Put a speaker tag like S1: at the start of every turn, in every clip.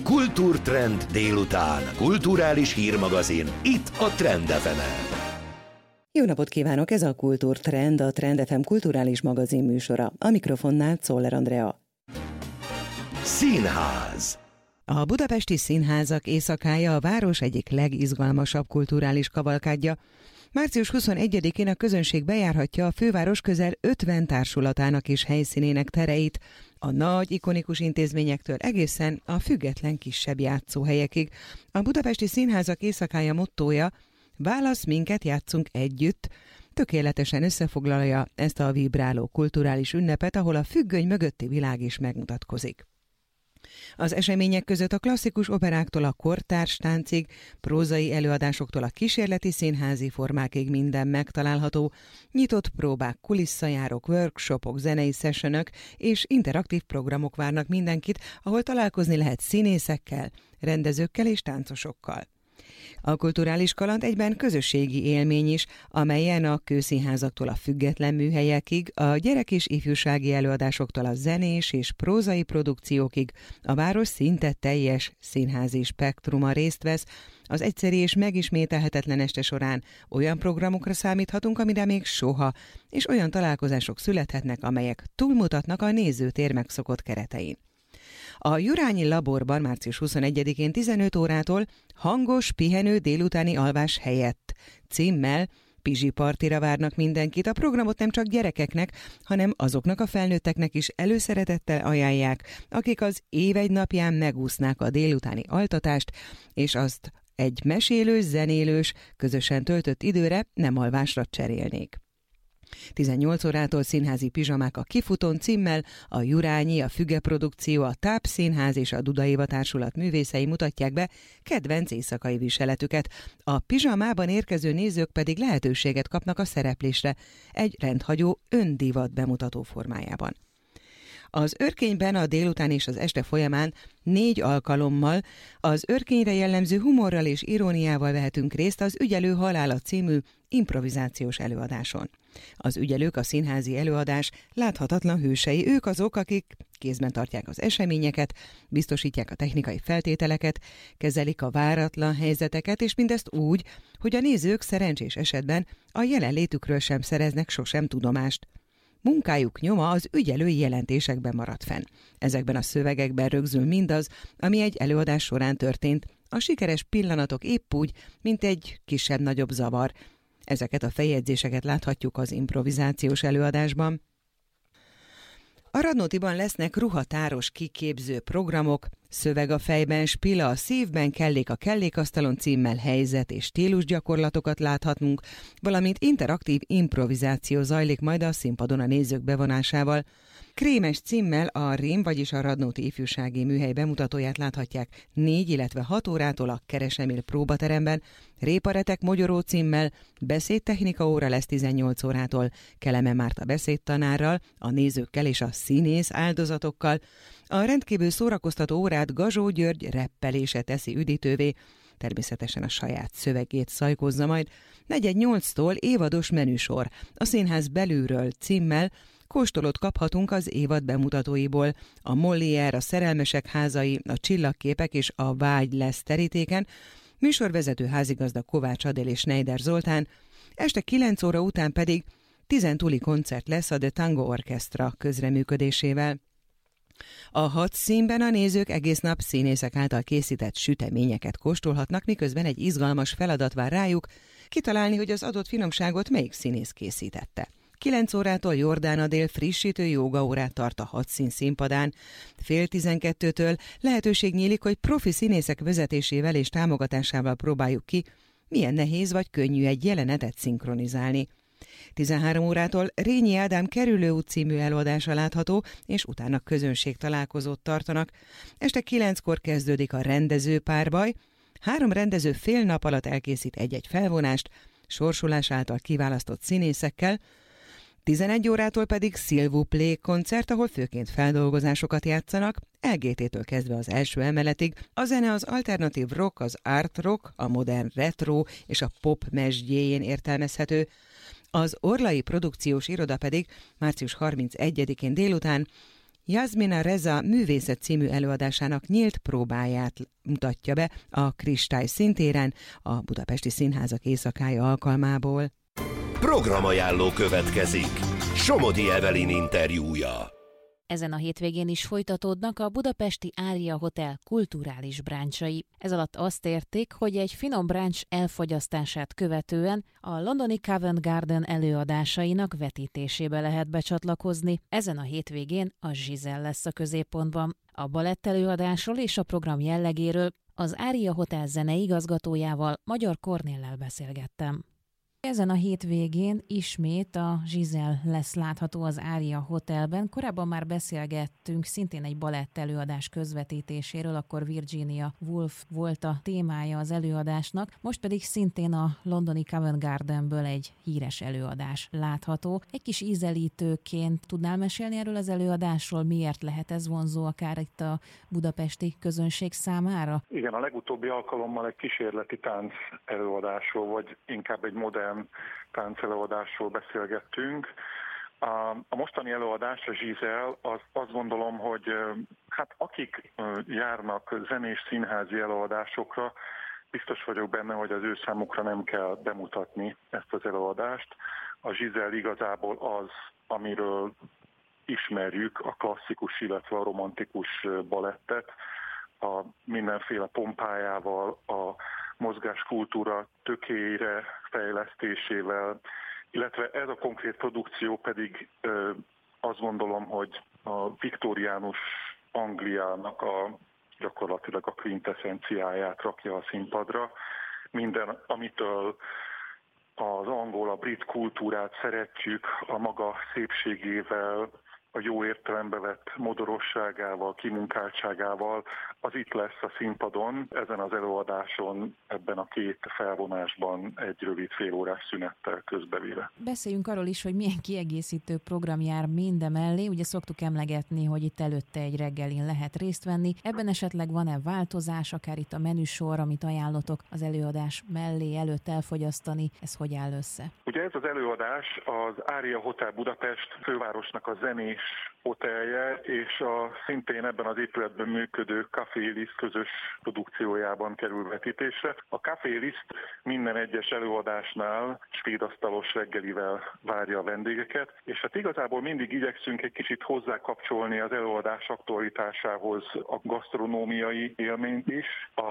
S1: Kultúrtrend délután. Kulturális hírmagazin. Itt a Trend FM-en.
S2: Jó napot kívánok! Ez a Kultúrtrend, a Trend FM kulturális magazin műsora. A mikrofonnál Czoller Andrea.
S1: Színház.
S2: A budapesti színházak éjszakája a város egyik legizgalmasabb kulturális kavalkádja. Március 21-én a közönség bejárhatja a főváros közel 50 társulatának és helyszínének tereit, a nagy, ikonikus intézményektől egészen a független kisebb játszóhelyekig. A budapesti színházak éjszakája mottója: válasz minket, játszunk együtt, tökéletesen összefoglalja ezt a vibráló kulturális ünnepet, ahol a függöny mögötti világ is megmutatkozik. Az események között a klasszikus operáktól a kortárs táncig, prózai előadásoktól a kísérleti színházi formákig minden megtalálható, nyitott próbák, kulisszajárok, workshopok, zenei sessionök és interaktív programok várnak mindenkit, ahol találkozni lehet színészekkel, rendezőkkel és táncosokkal. A kulturális kaland egyben közösségi élmény is, amelyen a kőszínházaktól a független műhelyekig, a gyerek- és ifjúsági előadásoktól a zenés és prózai produkciókig a város szinte teljes színházi spektruma részt vesz. Az egyszeri és megismételhetetlen este során olyan programokra számíthatunk, amire még soha, és olyan találkozások születhetnek, amelyek túlmutatnak a nézőtér megszokott keretein. A Jurányi Laborban március 21-én 15 órától hangos, pihenő délutáni alvás helyett címmel pizsipartira várnak mindenkit. A programot nem csak gyerekeknek, hanem azoknak a felnőtteknek is előszeretettel ajánlják, akik az év egy napján megúsznák a délutáni altatást, és azt egy mesélős, zenélős, közösen töltött időre, nem alvásra cserélnék. 18 órától színházi pizsamák a Kifutón címmel a Jurányi, a Füge produkció, a TÁP Színház és a Duda Éva társulat művészei mutatják be kedvenc éjszakai viseletüket. A pizsamában érkező nézők pedig lehetőséget kapnak a szereplésre egy rendhagyó öndivat bemutató formájában. Az Örkényben a délután és az este folyamán 4 alkalommal az Örkényre jellemző humorral és iróniával vehetünk részt az Ügyelő halála című improvizációs előadáson. Az ügyelők a színházi előadás láthatatlan hősei, ők azok, akik kézben tartják az eseményeket, biztosítják a technikai feltételeket, kezelik a váratlan helyzeteket, és mindezt úgy, hogy a nézők szerencsés esetben a jelenlétükről sem szereznek sosem tudomást. Munkájuk nyoma az ügyelői jelentésekben marad fenn. Ezekben a szövegekben rögzül mindaz, ami egy előadás során történt, a sikeres pillanatok épp úgy, mint egy kisebb-nagyobb zavar. Ezeket a feljegyzéseket láthatjuk az improvizációs előadásban. A Radnótiban lesznek ruhatáros kiképző programok, Szöveg a fejben, Spila a szívben, Kellék a kellékasztalon címmel helyzet és stílusgyakorlatokat láthatunk, valamint interaktív improvizáció zajlik majd a színpadon a nézők bevonásával. Krémes címmel a RIM, vagyis a Radnóti Ifjúsági Műhely bemutatóját láthatják 4, illetve 6 órától a Keresemil próbateremben. Réparetek mogyoró címmel beszédtechnika óra lesz 18 órától Keleme Márta beszédtanárral, a nézőkkel és a színész áldozatokkal. A rendkívül szórakoztató órát Gazsó György reppelése teszi üdítővé, természetesen a saját szövegét szajkozza majd. 4:08-tól évados menüsor, a színház belülről címmel kóstolót kaphatunk az évad bemutatóiból. A Molière, a Szerelmesek házai, a Csillagképek és a Vágy lesz terítéken. Műsorvezető házigazda Kovács Adél és Schneider Zoltán. Este 9 óra után pedig 10 túli koncert lesz a The Tango Orchestra közreműködésével. A 6 színben a nézők egész nap színészek által készített süteményeket kóstolhatnak, miközben egy izgalmas feladat vár rájuk, kitalálni, hogy az adott finomságot melyik színész készítette. 9 órától Jordán Adél frissítő jógaórát tart a 6 szín színpadán. 11:30-től lehetőség nyílik, hogy profi színészek vezetésével és támogatásával próbáljuk ki, milyen nehéz vagy könnyű egy jelenetet szinkronizálni. 13 órától Rényi Ádám Kerülőút című előadása látható, és utána közönség találkozót tartanak. Este 9-kor kezdődik a rendezőpárbaj. 3 rendező fél nap alatt elkészít egy-egy felvonást, sorsolás által kiválasztott színészekkel. 11 órától pedig S'il vous plaît koncert, ahol főként feldolgozásokat játszanak, LGT-től kezdve az első emeletig. A zene az alternatív rock, az art rock, a modern retro és a pop mesdjéjén értelmezhető. Az Orlai Produkciós Iroda pedig március 31-én délután Yasmina Reza művészet című előadásának nyílt próbáját mutatja be a Kristály Színtéren a Budapesti Színházak éjszakája alkalmából.
S1: Programajánló következik. Somodi Evelyn interjúja.
S3: Ezen a hétvégén is folytatódnak a budapesti Ária Hotel kulturális bráncsai. Ez alatt azt érték, hogy egy finom bráncs elfogyasztását követően a londoni Covent Garden előadásainak vetítésébe lehet becsatlakozni. Ezen a hétvégén a Giselle lesz a középpontban. A balett előadásról és a program jellegéről az Ária Hotel zenei igazgatójával, Magyar Kornéllel beszélgettem. Ezen a hétvégén ismét a Giselle lesz látható az Ária Hotelben. Korábban már beszélgettünk szintén egy balett előadás közvetítéséről, akkor Virginia Woolf volt a témája az előadásnak, most pedig szintén a londoni Covent Gardenből egy híres előadás látható. Egy kis ízelítőként tudnál mesélni erről az előadásról, miért lehet ez vonzó akár itt a budapesti közönség számára?
S4: Igen, a legutóbbi alkalommal egy kísérleti tánc előadásról, vagy inkább egy modern táncelőadásról beszélgettünk. A mostani előadás, a Giselle, azt gondolom, hogy hát akik járnak zenés színházi előadásokra, biztos vagyok benne, hogy az ő számukra nem kell bemutatni ezt az előadást. A Giselle igazából az, amiről ismerjük a klasszikus, illetve a romantikus balettet, a mindenféle pompájával, a mozgáskultúra tökélyre fejlesztésével, illetve ez a konkrét produkció pedig azt gondolom, hogy a viktóriánus Angliának gyakorlatilag a quintesszenciáját rakja a színpadra. Minden, amitől az angol, a brit kultúrát szeretjük, a maga szépségével, a jó értelembe vett modorosságával, kimunkáltságával, az itt lesz a színpadon, ezen az előadáson, ebben a két felvonásban egy rövid félórás szünettel közbevéve.
S3: Beszéljünk arról is, hogy milyen kiegészítő program jár mindemellé. Ugye szoktuk emlegetni, hogy itt előtte egy reggelin lehet részt venni. Ebben esetleg van-e változás, akár itt a menüsor, amit ajánlotok az előadás mellé előtt elfogyasztani? Ez hogy áll össze?
S4: Ugye ez az előadás az Ária Hotel Budapest fővárosnak a zenés hotelje, és szintén ebben az épületben működő Café Liszt közös produkciójában kerül vetítésre. A Café Liszt minden egyes előadásnál svédasztalos reggelivel várja a vendégeket, és hát igazából mindig igyekszünk egy kicsit hozzákapcsolni az előadás aktualitásához a gasztronómiai élményt is.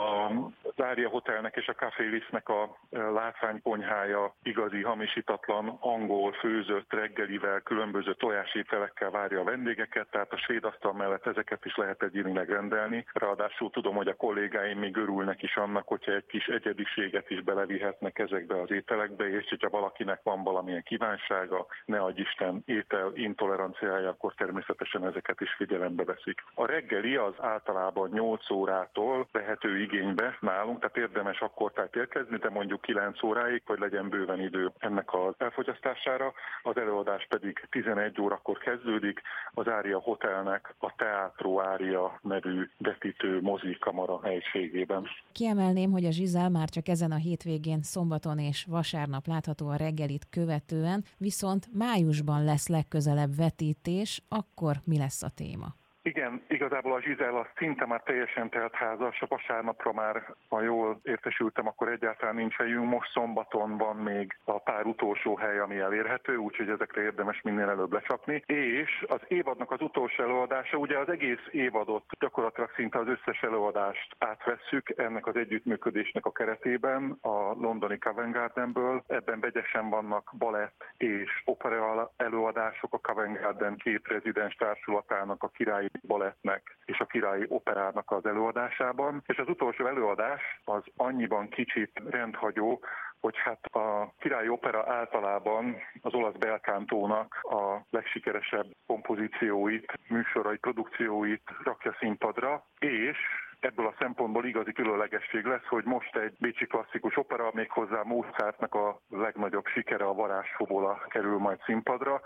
S4: Az Ária Hotelnek és a Café Lisztnek a látványkonyhája igazi, hamisítatlan, angol főzött reggelivel, különböző tojásételekkel várja a vendégeket, tehát a svéd asztal mellett ezeket is lehet egyénileg rendelni. Ráadásul tudom, hogy a kollégáim még örülnek is annak, hogyha egy kis egyediséget is belevihetnek ezekbe az ételekbe, és hogyha valakinek van valamilyen kívánsága, ne adj Isten étel intoleranciája, akkor természetesen ezeket is figyelembe veszik. A reggeli az általában 8 órától vehető igénybe nálunk, tehát érdemes akkor érkezni, de mondjuk 9 óráig, hogy legyen bőven idő ennek az elfogyasztására. Az előadás pedig 11 órakor kezdődik, az Ária Hotelnek a Teatro Ária nevű vetítő mozikamara helységében.
S3: Kiemelném, hogy a Giselle már csak ezen a hétvégén, szombaton és vasárnap látható a reggelit követően, viszont májusban lesz legközelebb vetítés, akkor mi lesz a téma?
S4: Igen, igazából a Giselle az szinte már teljesen telt házas, a vasárnapra már, ha jól értesültem, akkor egyáltalán nincs helyünk, most szombaton van még a pár utolsó hely, ami elérhető, úgyhogy ezekre érdemes minél előbb lecsapni. És az évadnak az utolsó előadása, ugye az egész évadot, gyakorlatilag szinte az összes előadást átvesszük ennek az együttműködésnek a keretében a londoni Covent Gardenből. Ebben vegyesen vannak balett és opera előadások, a Covent Garden két rezidens társulatának, a Királyi Balettnek és a Királyi Operának az előadásában. És az utolsó előadás az annyiban kicsit rendhagyó, hogy hát a Királyi Opera általában az olasz belkántónak a legsikeresebb kompozícióit, műsorai, produkcióit rakja színpadra, és ebből a szempontból igazi különlegesség lesz, hogy most egy bécsi klasszikus opera, méghozzá Mozartnak a legnagyobb sikere, a Varázsfobola kerül majd színpadra,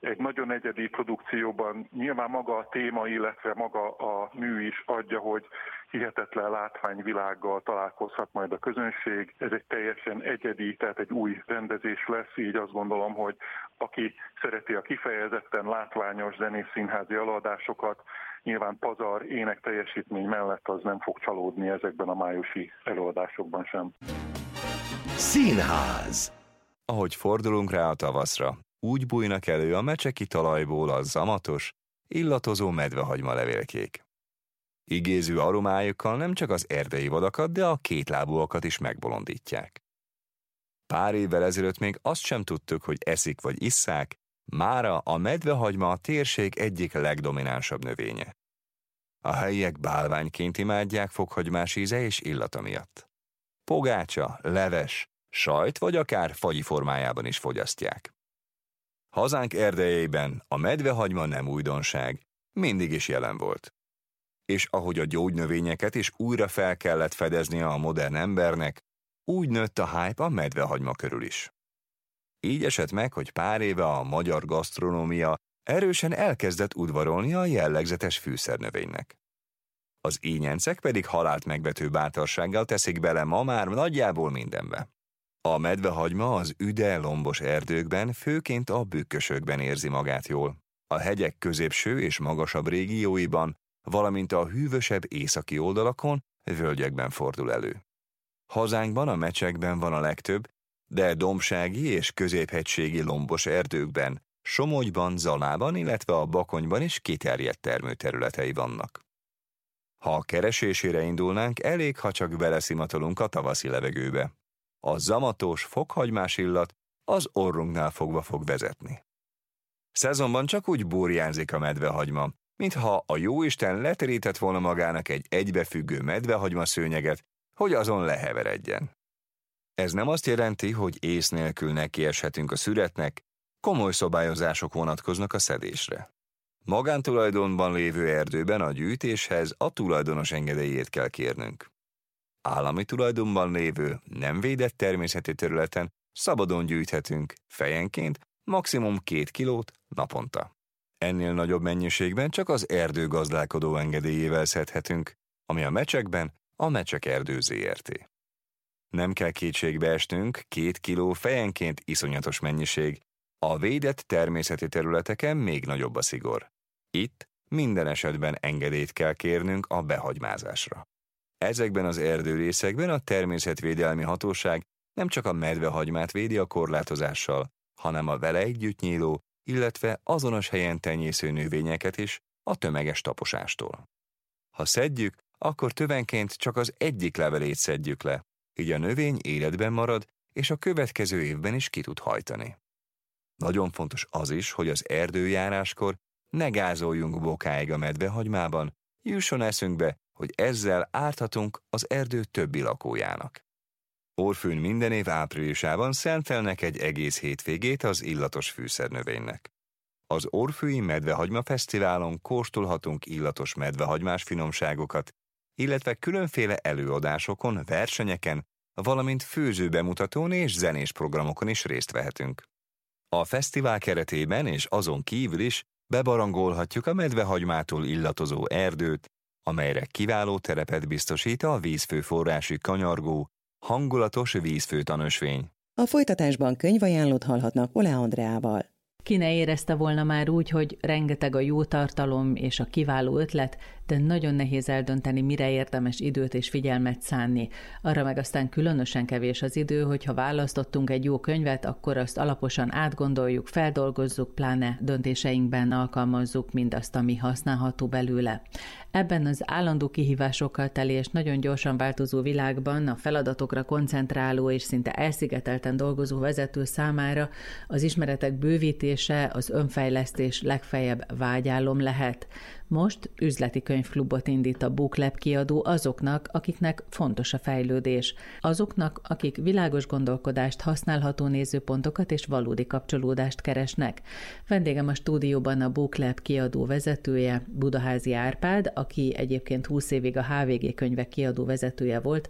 S4: egy nagyon egyedi produkcióban nyilván maga a téma, illetve maga a mű is adja, hogy hihetetlen látványvilággal találkozhat majd a közönség. Ez egy teljesen egyedi, tehát egy új rendezés lesz, így azt gondolom, hogy aki szereti a kifejezetten látványos zenészínházi előadásokat, nyilván pazar, ének teljesítmény mellett az nem fog csalódni ezekben a májusi előadásokban sem.
S1: Színház.
S5: Ahogy fordulunk rá a tavaszra, úgy bújnak elő a mecseki talajból a zamatos, illatozó medvehagyma levélkék. Igéző aromájukkal nem csak az erdei vadakat, de a kétlábúakat is megbolondítják. Pár évvel ezelőtt még azt sem tudtuk, hogy eszik vagy isszák, mára a medvehagyma a térség egyik legdominánsabb növénye. A helyiek bálványként imádják fokhagymás íze és illata miatt. Pogácsa, leves, sajt vagy akár fagyi formájában is fogyasztják. Hazánk erdejében a medvehagyma nem újdonság, mindig is jelen volt. És ahogy a gyógynövényeket is újra fel kellett fedeznie a modern embernek, úgy nőtt a hype a medvehagyma körül is. Így esett meg, hogy pár éve a magyar gasztronómia erősen elkezdett udvarolni a jellegzetes fűszernövénynek. Az ínyencek pedig halált megvető bátorsággal teszik bele ma már nagyjából mindenbe. A medvehagyma az üde, lombos erdőkben, főként a bükkösökben érzi magát jól. A hegyek középső és magasabb régióiban, valamint a hűvösebb északi oldalakon, völgyekben fordul elő. Hazánkban a mecsekben van a legtöbb, de dombsági és középhegységi lombos erdőkben, Somogyban, Zalában, illetve a Bakonyban is kiterjedt termőterületei vannak. Ha a keresésére indulnánk, elég, ha csak beleszimatolunk a tavaszi levegőbe. A zamatos, fokhagymás illat az orrunknál fogva fog vezetni. Szezonban csak úgy burjánzik a medvehagyma, mintha a jóisten leterített volna magának egy egybefüggő medvehagyma szőnyeget, hogy azon leheveredjen. Ez nem azt jelenti, hogy ész nélkül nekieshetünk a szüretnek, komoly szabályozások vonatkoznak a szedésre. Magántulajdonban lévő erdőben a gyűjtéshez a tulajdonos engedélyét kell kérnünk. Állami tulajdonban lévő, nem védett természeti területen szabadon gyűjthetünk, fejenként maximum 2 kilót naponta. Ennél nagyobb mennyiségben csak az erdőgazdálkodó engedélyével szedhetünk, ami a mecsekben a Mecsek Erdő Zrt. Nem kell kétségbe esnünk, 2 kiló fejenként iszonyatos mennyiség, a védett természeti területeken még nagyobb a szigor. Itt minden esetben engedélyt kell kérnünk a behagymázásra. Ezekben az erdőrészekben a természetvédelmi hatóság nem csak a medvehagymát védi a korlátozással, hanem a vele együtt nyíló, illetve azonos helyen tenyésző növényeket is a tömeges taposástól. Ha szedjük, akkor tövenként csak az egyik levelét szedjük le, így a növény életben marad, és a következő évben is ki tud hajtani. Nagyon fontos az is, hogy az erdőjáráskor ne gázoljunk bokáig a medvehagymában, jusson eszünkbe, hogy ezzel árthatunk az erdő többi lakójának. Orfűn minden év áprilisában szentelnek egy egész hétvégét az illatos fűszernövénynek. Az Orfűi Medvehagyma Fesztiválon kóstolhatunk illatos medvehagymás finomságokat, illetve különféle előadásokon, versenyeken, valamint főzőbemutatón és zenés programokon is részt vehetünk. A fesztivál keretében és azon kívül is bebarangolhatjuk a medvehagymától illatozó erdőt, amelyre kiváló terepet biztosít a vízfőforrási kanyargó, hangulatos vízfőtanösvény.
S2: A folytatásban könyvajánlót hallhatnak Ole Andreával.
S3: Ki ne érezte volna már úgy, hogy rengeteg a jó tartalom és a kiváló ötlet, de nagyon nehéz eldönteni, mire érdemes időt és figyelmet szánni. Arra meg aztán különösen kevés az idő, hogyha választottunk egy jó könyvet, akkor azt alaposan átgondoljuk, feldolgozzuk, pláne döntéseinkben alkalmazzuk mindazt, ami használható belőle. Ebben az állandó kihívásokkal teli és nagyon gyorsan változó világban a feladatokra koncentráló és szinte elszigetelten dolgozó vezető számára az ismeretek bővítése, az önfejlesztés legfeljebb vágyálom lehet. Most üzleti könyvklubot indít a BookLab kiadó azoknak, akiknek fontos a fejlődés. Azoknak, akik világos gondolkodást, használható nézőpontokat és valódi kapcsolódást keresnek. Vendégem a stúdióban a BookLab kiadó vezetője, Budaházy Árpád, aki egyébként 20 évig a HVG könyvek kiadó vezetője volt,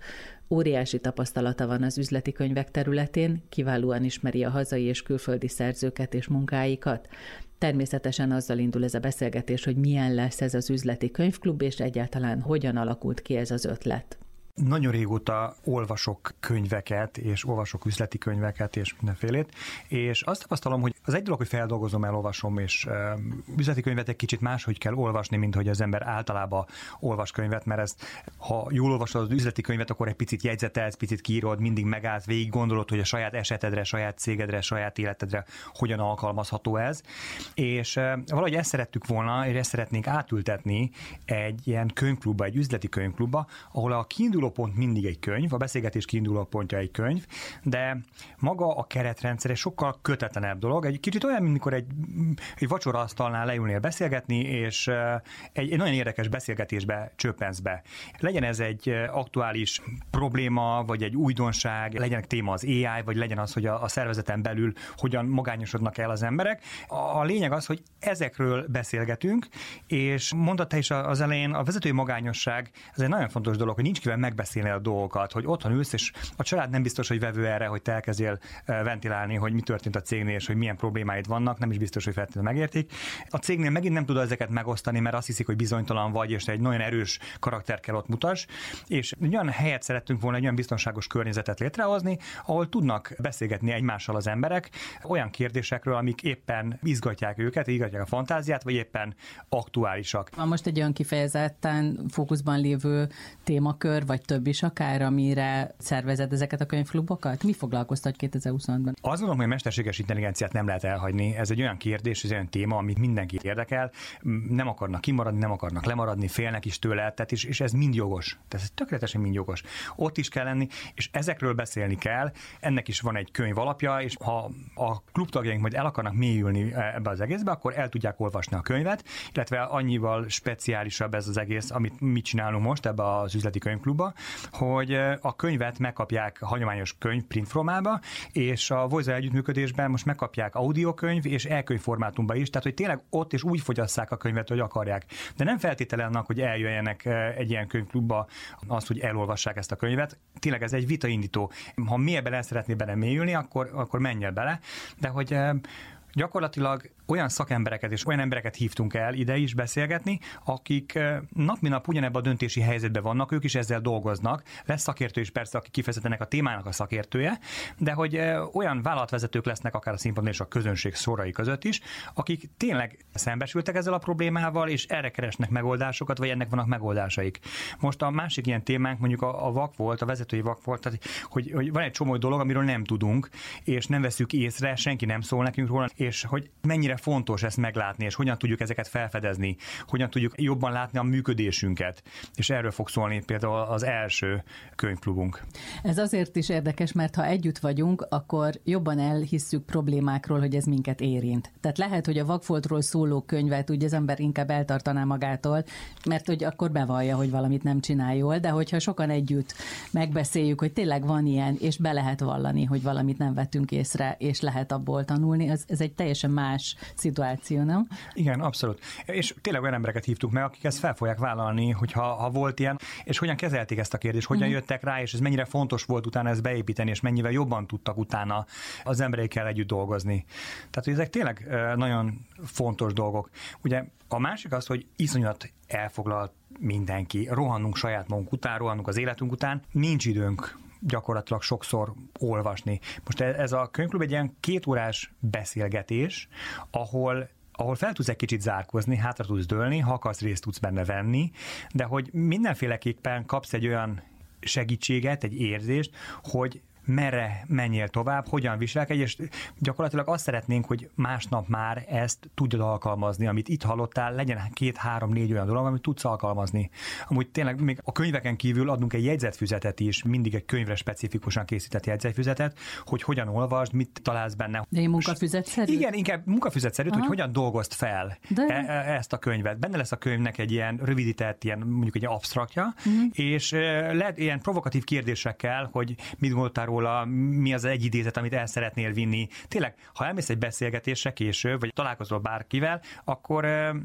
S6: Óriási tapasztalata van az üzleti könyvek területén, kiválóan ismeri a hazai és külföldi szerzőket és munkáikat. Természetesen azzal indul ez a beszélgetés, hogy milyen lesz ez az üzleti könyvklub, és egyáltalán hogyan alakult ki ez az ötlet.
S7: Nagyon régóta olvasok könyveket, és olvasok üzleti könyveket, és mindenfélét, és azt tapasztalom, hogy az egy dolog, hogy feldolgozom, elolvasom, és üzleti könyvet egy kicsit máshogy kell olvasni, mint hogy az ember általában olvas könyvet, mert ezt, ha jól olvasod az üzleti könyvet, akkor egy picit jegyzetelsz, picit kiírod, mindig megállsz, végig gondolod, hogy a saját esetedre, saját cégedre, saját életedre hogyan alkalmazható ez, és valahogy ezt szerettük volna, és ezt szeretnénk átültetni egy ilyen könyvklubba, egy üzleti könyvklubba, ahol a kiinduló pont mindig egy könyv, a beszélgetés kiinduló pontja egy könyv, de maga a keretrendszer egy sokkal kötetlenebb dolog. Egy kicsit olyan, mint mikor egy vacsoraasztalnál leülnél beszélgetni, és egy nagyon érdekes beszélgetésbe csöppensz be. Legyen ez egy aktuális probléma, vagy egy újdonság, legyen téma az AI, vagy legyen az, hogy a szervezeten belül hogyan magányosodnak el az emberek. A lényeg az, hogy ezekről beszélgetünk, és mondtad te is az elején, a vezetői magányosság, ez egy nagyon fontos dolog, hogy nincs kivel megbeszélni a dolgokat, hogy otthon ülsz, és a család nem biztos, hogy vevő erre, hogy te elkezdjél ventilálni, hogy mi történt a cégnél, és hogy milyen problémáid vannak, nem is biztos, hogy feltétlenül megértik. A cégnél megint nem tudod ezeket megosztani, mert azt hiszik, hogy bizonytalan vagy, és egy nagyon erős karakter kell ott mutass, és egy olyan helyet szerettünk volna, egy olyan biztonságos környezetet létrehozni, ahol tudnak beszélgetni egymással az emberek olyan kérdésekről, amik éppen izgatják őket, izgatják a fantáziát, vagy éppen aktuálisak.
S6: Van most egy olyan kifejezetten fókuszban lévő témakör, vagy több is akár, amire szervezed ezeket a könyvklubokat? Mi foglalkoztat 2026-ban?
S7: Azt gondolom, hogy a mesterséges intelligenciát nem lehet elhagyni. Ez egy olyan kérdés, ez egy olyan téma, amit mindenkit érdekel. Nem akarnak kimaradni, nem akarnak lemaradni, félnek is tőle, tehát és ez mind jogos. Tehát ez tökéletesen mind jogos. Ott is kell lenni, és ezekről beszélni kell. Ennek is van egy könyv alapja, és ha a klubtagjaink majd el akarnak mélyülni ebbe az egészbe, akkor el tudják olvasni a könyvet, illetve annyival speciálisabb ez az egész, amit mi csinálunk most ebbe az üzleti könyvklubba, hogy a könyvet megkapják hagyományos könyv print formába, és a Voice együttműködésben most megkapják audiokönyv és e-könyv formátumban is, tehát hogy tényleg ott is úgy fogyasszák a könyvet, hogy akarják. De nem feltétele annak, hogy eljöjjenek egy ilyen könyvklubba az, hogy elolvassák ezt a könyvet. Tényleg ez egy vitaindító. Ha mélyebben el szeretnél bele mélyülni, akkor menj el bele, de hogy gyakorlatilag olyan szakembereket és olyan embereket hívtunk el ide is beszélgetni, akik nap mint nap ugyanebben a döntési helyzetben vannak, ők is ezzel dolgoznak. Lesz szakértő is persze, aki kifejezetten ennek a témának a szakértője, de hogy olyan vállalatvezetők lesznek akár a színpadon és a közönség sorai között is, akik tényleg szembesültek ezzel a problémával, és erre keresnek megoldásokat, vagy ennek vannak megoldásaik. Most a másik ilyen témánk mondjuk a vak volt, a vezetői vak volt, tehát, hogy van egy csomó dolog, amiről nem tudunk, és nem veszük észre, senki nem szól nekünk róla, és hogy mennyire fontos ezt meglátni, és hogyan tudjuk ezeket felfedezni, hogyan tudjuk jobban látni a működésünket. És erről fog szólni például az első könyvklubunk.
S6: Ez azért is érdekes, mert ha együtt vagyunk, akkor jobban elhisszük problémákról, hogy ez minket érint. Tehát lehet, hogy a vakfoltról szóló könyvet úgy az ember inkább eltartaná magától, mert hogy akkor bevallja, hogy valamit nem csinál jól, de hogyha sokan együtt megbeszéljük, hogy tényleg van ilyen, és be lehet vallani, hogy valamit nem vettünk észre, és lehet abból tanulni, ez egy teljesen más szituáció, nem?
S7: Igen, abszolút. És tényleg olyan embereket hívtuk meg, akik ezt fel fogják vállalni, hogyha volt ilyen, és hogyan kezelték ezt a kérdést, hogyan jöttek rá, és ez mennyire fontos volt utána ezt beépíteni, és mennyivel jobban tudtak utána az emberekkel együtt dolgozni. Tehát, hogy ezek tényleg nagyon fontos dolgok. Ugye a másik az, hogy iszonyat elfoglalt mindenki. Rohannunk saját magunk után, rohannunk az életünk után, nincs időnk gyakorlatilag sokszor olvasni. Most ez a könyvklub egy ilyen 2 órás beszélgetés, ahol fel tudsz egy kicsit zárkozni, hátra tudsz dőlni, ha akarsz, részt tudsz benne venni, de hogy mindenféleképpen kapsz egy olyan segítséget, egy érzést, hogy merre menjél tovább, hogyan viselkedj, és gyakorlatilag azt szeretnénk, hogy másnap már ezt tudjad alkalmazni, amit itt hallottál, legyen 2, 3, 4 olyan dolog, amit tudsz alkalmazni. Amúgy tényleg még a könyveken kívül adunk egy jegyzetfüzetet is, mindig egy könyvre specifikusan készített jegyzetfüzetet, hogy hogyan olvasd, mit találsz benne.
S6: De egy munkafüzetszerű?
S7: Igen, inkább munkafüzetszerű, hogy hogyan dolgozd fel ezt a könyvet. Benne lesz a könyvnek egy ilyen rövidített, ilyen mondjuk egy absztraktja, és lehet ilyen provokatív kérdésekkel, hogy mit gondoltál róla, mi az egy idézet, amit el szeretnél vinni. Tényleg, ha elmész egy beszélgetésre később, vagy találkozol bárkivel, akkor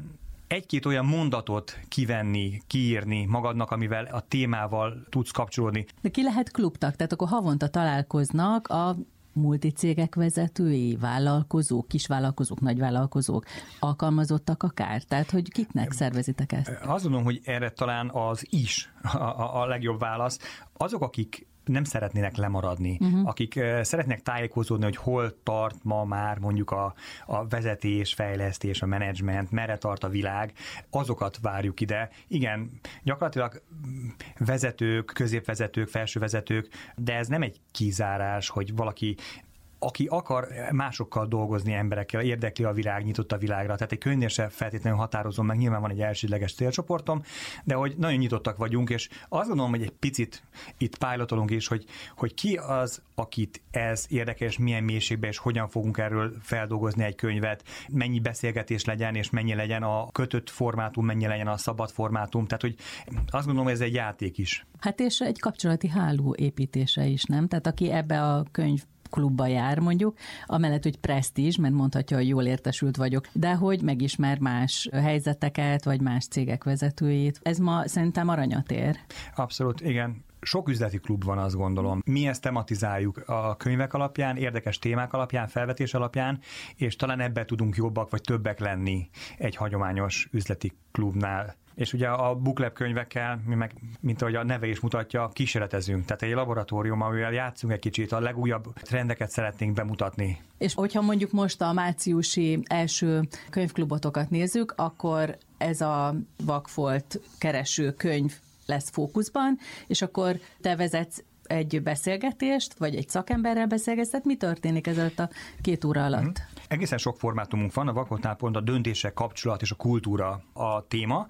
S7: egy-két olyan mondatot kivenni, kiírni magadnak, amivel a témával tudsz kapcsolódni.
S6: De ki lehet klubtag? Tehát akkor havonta találkoznak a multicégek vezetői, vállalkozók, kisvállalkozók, nagyvállalkozók, alkalmazottak akár? Tehát, hogy kiknek szervezitek ezt?
S7: Azt gondolom, hogy erre talán az is a legjobb válasz. Azok, akik nem szeretnének lemaradni, akik szeretnének tájékozódni, hogy hol tart ma már mondjuk a vezetés, fejlesztés, a menedzsment, merre tart a világ, azokat várjuk ide. Igen, gyakorlatilag vezetők, középvezetők, felsővezetők, de ez nem egy kizárás, hogy valaki aki akar másokkal dolgozni, emberekkel, érdekli a világ, nyitott a világra. Tehát egy könyvnél se feltétlenül határozom meg, nyilván van egy elsődleges célcsoportom, de hogy nagyon nyitottak vagyunk, és azt gondolom, hogy egy picit itt pilotolunk is, hogy ki az, akit ez érdekel, és milyen mélységben, és hogyan fogunk erről feldolgozni egy könyvet, mennyi beszélgetés legyen, és mennyi legyen a kötött formátum, mennyi legyen a szabad formátum. Tehát, hogy azt gondolom, hogy ez egy játék is.
S6: Hát és egy kapcsolati háló építése is, nem? Tehát aki ebbe a klubba jár mondjuk, amellett, hogy presztízs, mert mondhatja, hogy jól értesült vagyok, de hogy megismer más helyzeteket, vagy más cégek vezetőjét. Ez ma szerintem aranyat ér.
S7: Abszolút, igen. Sok üzleti klub van, azt gondolom. Mi ezt tematizáljuk a könyvek alapján, érdekes témák alapján, felvetés alapján, és talán ebben tudunk jobbak vagy többek lenni egy hagyományos üzleti klubnál. És ugye a BookLab könyvekkel, mi meg, mint ahogy a neve is mutatja, kísérletezünk. Tehát egy laboratórium, amivel játszunk egy kicsit, a legújabb trendeket szeretnénk bemutatni.
S6: És hogyha mondjuk most a márciusi első könyvklubotokat nézzük, akkor ez a Vakfolt kereső könyv lesz fókuszban, és akkor te vezetsz egy beszélgetést, vagy egy szakemberrel beszélgetsz, tehát mi történik ez alatt a 2 óra alatt?
S7: Egészen sok formátumunk van, a Vakfoltnál pont a döntések, kapcsolat és a kultúra a téma,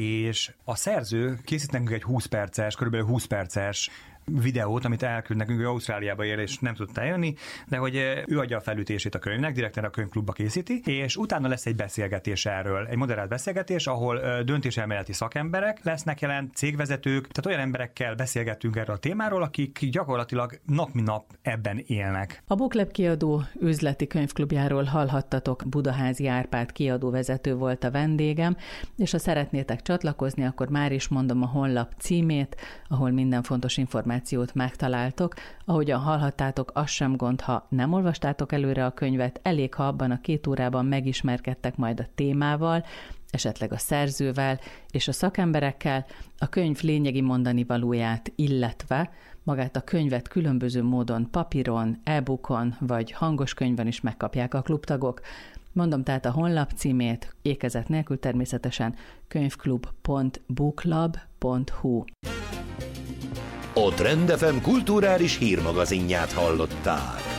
S7: és a szerző készít nekünk egy 20 perces, körülbelül 20 perces videót, amit elküld nekünk, ő Ausztráliába él, és nem tudott eljönni, de hogy ő adja a felütését a könyvnek, direkten a könyvklubba készíti, és utána lesz egy beszélgetés erről, egy moderált beszélgetés, ahol döntéselméleti szakemberek lesznek jelen, cégvezetők, tehát olyan emberekkel beszélgetünk erről a témáról, akik gyakorlatilag nap mint nap ebben élnek.
S6: A BookLab kiadó üzleti könyvklubjáról hallhattatok, Budaházi Árpád kiadóvezető volt a vendégem, és ha szeretnétek csatlakozni, akkor már is mondom a honlap címét, ahol minden fontos információt megtaláltok. Ahogyan hallhattátok, az sem gond, ha nem olvastátok előre a könyvet, elég, ha abban a 2 órában megismerkedtek majd a témával, esetleg a szerzővel és a szakemberekkel, a könyv lényegi mondani valóját, illetve magát a könyvet különböző módon papíron, e-bookon vagy hangos könyvben is megkapják a klubtagok. Mondom tehát a honlap címét, ékezet nélkül természetesen könyvklub.booklab.hu.
S1: A Trend FM kulturális hírmagazinját hallottál.